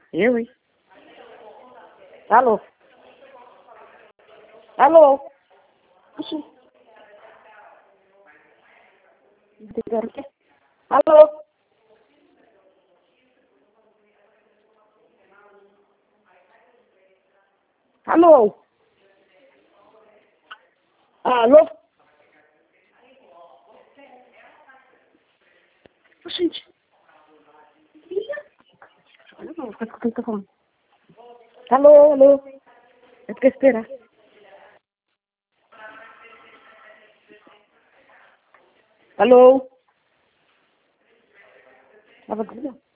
Eu, hein? Alô? Alô? Oxi. Ligaram o quê? Alô? Alô? Alô? Gente. Olha, não, fica escutando o que tá falando. Alô, alô? Eu tenho que esperar. Alô? Tava desligado.